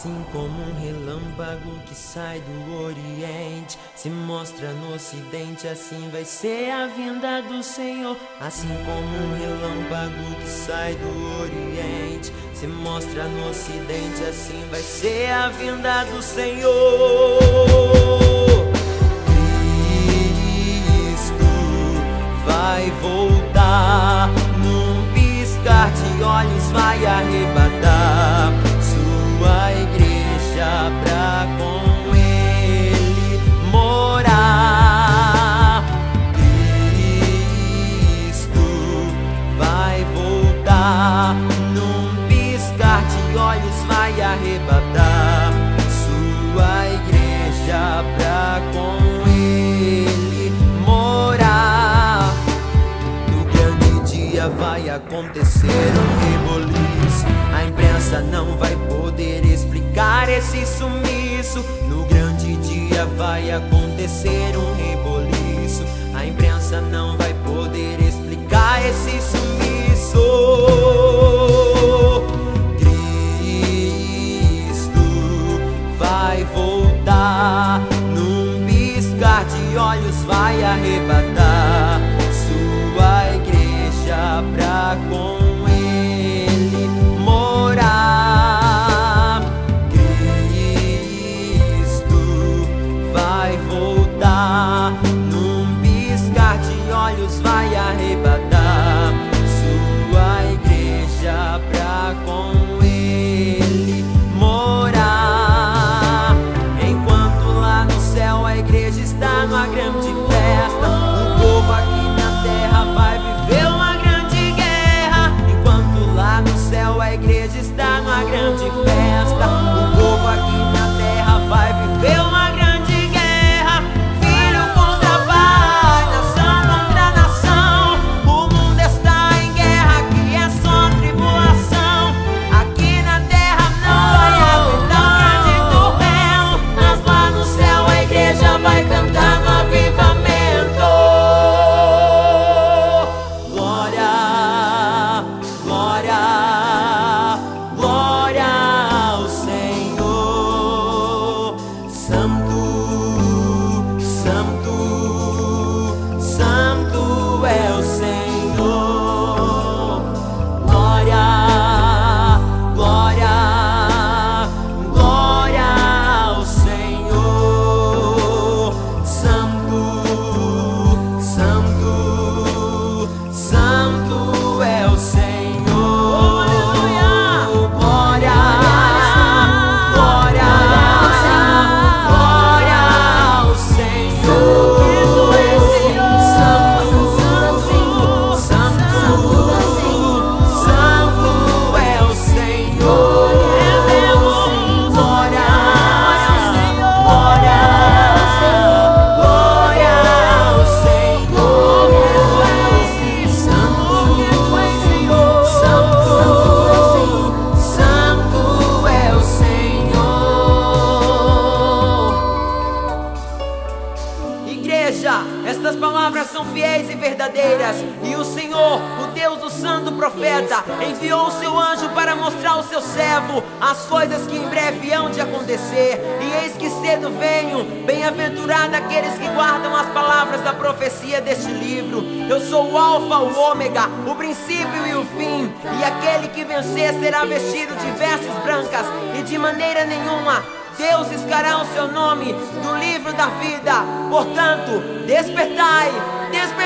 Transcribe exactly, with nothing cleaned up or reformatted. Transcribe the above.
Assim como um relâmpago que sai do Oriente, se mostra no Ocidente, assim vai ser a vinda do Senhor. Assim como um relâmpago que sai do Oriente, se mostra no Ocidente, assim vai ser a vinda do Senhor. Cristo vai voltar, num piscar de olhos vai arrebatar sua igreja pra com ele morar. Cristo vai voltar, num piscar de olhos vai arrebatar sua igreja pra com ele morar. No grande dia vai acontecer um reboliço, a imprensa não vai poder explicar esse sumiço. No grande dia vai acontecer um reboliço, a imprensa não vai poder explicar esse sumiço. Cristo vai voltar, num piscar de olhos vai arrebatar sua igreja pra com ele morar. Cristo vai voltar, num piscar de olhos vai arrebatar sua igreja pra com ele morar. Enquanto lá no céu a igreja está numa grande festa, o povo aqui na terra vai viver uma grande guerra. Enquanto lá no céu a igreja está numa grande festa, o povo aqui na terra vai viver uma grande guerra. Filho contra pai, nação contra nação, o mundo está em guerra, aqui é só tribulação. Aqui na terra não vai aguentar o grande tormento, mas lá no céu a igreja vai cantar no avivamento. Glória, glória, glória ao Senhor. Santo, santo, santo é o Senhor. Glória, glória, glória ao Senhor. Santo, santo, santo é o Senhor. Glória, glória, glória ao Senhor. Santo, santo, santo é o Senhor. Glória, glória, glória ao Senhor. Santo, santo, santo é o Senhor. Igreja, estas palavras são fiéis e verdadeiras, e o Senhor, o Deus do santo profeta, enviou o seu anjo para mostrar ao seu servo as coisas que em breve hão de acontecer. E eis que cedo venho, bem-aventurado aqueles que guardam as palavras da profecia deste livro. Eu sou o alfa, o ômega, o princípio e o fim, e aquele que vencer será vestido de vestes brancas, e de maneira nenhuma Deus riscará o seu nome do livro da vida. Portanto, despertai, despertai.